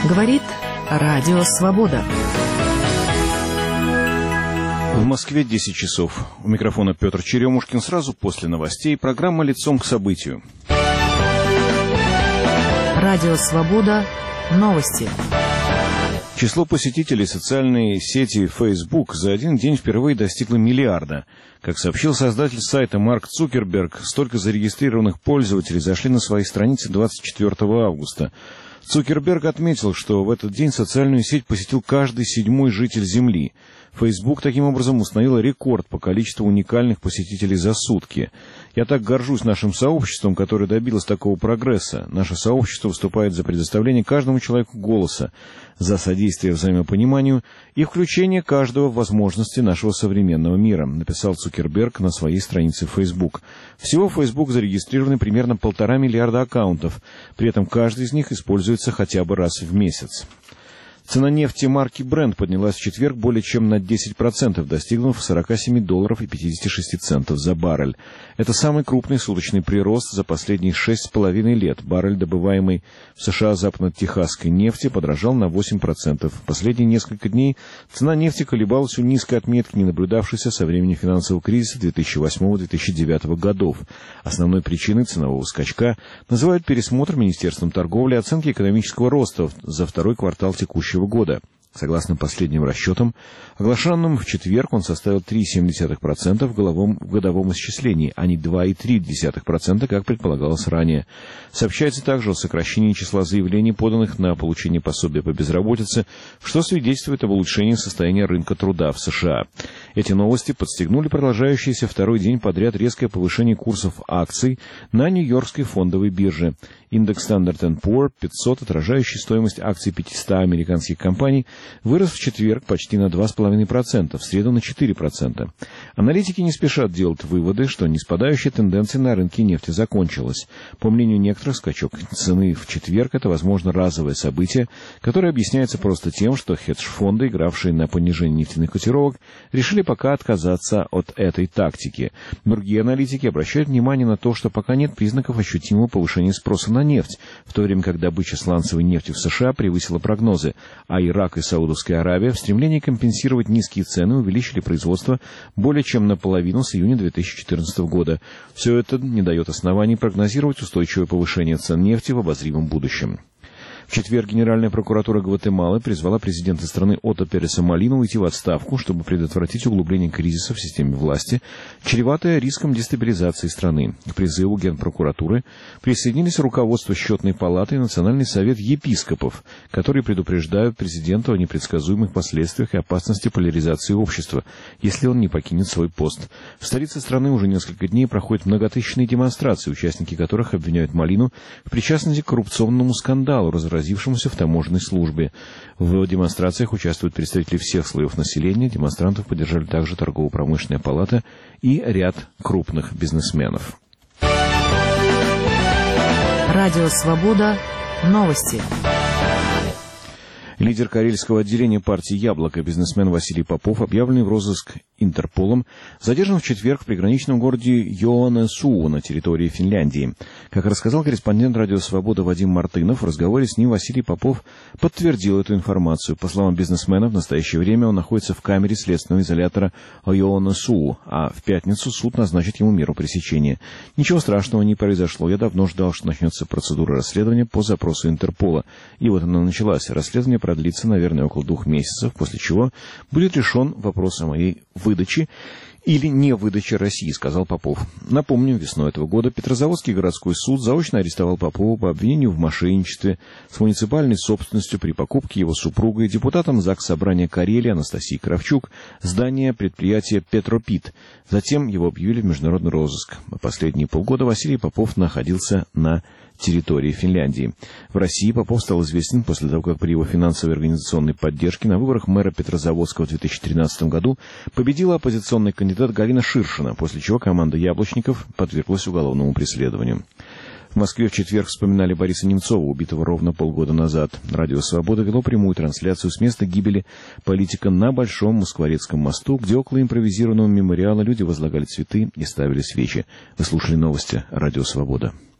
Говорит Радио Свобода. В Москве 10 часов. У микрофона Петр Черемушкин. Сразу после новостей программа «Лицом к событию». Радио Свобода. Новости. Число посетителей социальной сети Facebook за один день впервые достигло миллиарда. Как сообщил создатель сайта Марк Цукерберг, столько зарегистрированных пользователей зашли на свои страницы 24 августа. Цукерберг отметил, что в этот день социальную сеть посетил каждый 7-й житель Земли. Facebook таким образом установил рекорд по количеству уникальных посетителей за сутки. Я так горжусь нашим сообществом, которое добилось такого прогресса. Наше сообщество выступает за предоставление каждому человеку голоса, за содействие взаимопониманию и включение каждого в возможности нашего современного мира, написал Цукерберг на своей странице Facebook. Всего в Facebook зарегистрированы примерно 1,5 миллиарда аккаунтов, при этом каждый из них используется хотя бы раз в месяц. Цена нефти марки Brent поднялась в четверг более чем на 10%, достигнув $47.56 за баррель. Это самый крупный суточный прирост за последние 6,5 лет. Баррель, добываемый в США западно-техасской нефти, подорожал на 8%. В последние несколько дней цена нефти колебалась у низкой отметки, не наблюдавшейся со времени финансового кризиса 2008-2009 годов. Основной причиной ценового скачка называют пересмотр Министерством торговли оценки экономического роста за второй квартал текущего года. Согласно последним расчетам, оглашенным в четверг, он составил 3,7% в годовом исчислении, а не 2,3%, как предполагалось ранее. Сообщается также о сокращении числа заявлений, поданных на получение пособия по безработице, что свидетельствует об улучшении состояния рынка труда в США. Эти новости подстегнули продолжающийся второй день подряд резкое повышение курсов акций на Нью-Йоркской фондовой бирже. Индекс Standard & Poor's 500, отражающий стоимость акций 500 американских компаний, вырос в четверг почти на 2,5%, в среду на 4%. Аналитики не спешат делать выводы, что неспадающая тенденция на рынке нефти закончилась. По мнению некоторых, скачок цены в четверг – это, возможно, разовое событие, которое объясняется просто тем, что хедж-фонды, игравшие на понижение нефтяных котировок, решили пока отказаться от этой тактики. Другие аналитики обращают внимание на то, что пока нет признаков ощутимого повышения спроса на нефть, в то время как добыча сланцевой нефти в США превысила прогнозы, а Ирак и Саудовская Аравия в стремлении компенсировать низкие цены увеличили производство более чем наполовину с июня 2014 года. Все это не дает оснований прогнозировать устойчивое повышение цен нефти в обозримом будущем. В четверг Генеральная прокуратура Гватемалы призвала президента страны Ото Переса Молину уйти в отставку, чтобы предотвратить углубление кризиса в системе власти, чреватое риском дестабилизации страны. К призыву Генпрокуратуры присоединились руководство Счетной палаты и Национальный совет епископов, которые предупреждают президента о непредсказуемых последствиях и опасности поляризации общества, если он не покинет свой пост. В столице страны уже несколько дней проходят многотысячные демонстрации, участники которых обвиняют Молину в причастности к коррупционному скандалу, разразившемуся в таможенной службе. В демонстрациях участвуют представители всех слоев населения. Демонстрантов поддержали также торгово-промышленная палата и ряд крупных бизнесменов. Радио Свобода. Новости. Лидер карельского отделения партии «Яблоко», бизнесмен Василий Попов, объявленный в розыск Интерполом, задержан в четверг в приграничном городе Йоанесуу на территории Финляндии. Как рассказал корреспондент «Радио Свобода» Вадим Мартынов, в разговоре с ним Василий Попов подтвердил эту информацию. По словам бизнесмена, в настоящее время он находится в камере следственного изолятора Йоанесуу, а в пятницу суд назначит ему меру пресечения. Ничего страшного не произошло. Я давно ждал, что начнется процедура расследования по запросу Интерпола. И вот она началась. Расследование продлится, наверное, около 2 месяцев, после чего будет решен вопрос о моей выдаче или не выдаче России, сказал Попов. Напомним, весной этого года Петрозаводский городской суд заочно арестовал Попова по обвинению в мошенничестве с муниципальной собственностью при покупке его супругой, депутатом ЗАГС Собрания Карелии Анастасии Кравчук, здания предприятия «Петропит». Затем его объявили в международный розыск. Последние полгода Василий Попов находился на территории Финляндии. В России Попов стал известен после того, как при его финансовой и организационной поддержке на выборах мэра Петрозаводского в 2013 году победила оппозиционный кандидат Галина Ширшина, после чего команда яблочников подверглась уголовному преследованию. В Москве в четверг вспоминали Бориса Немцова, убитого ровно полгода назад. Радио «Свобода» вело прямую трансляцию с места гибели политика на Большом Москворецком мосту, где около импровизированного мемориала люди возлагали цветы и ставили свечи. Вы слушали новости «Радио «Свобода».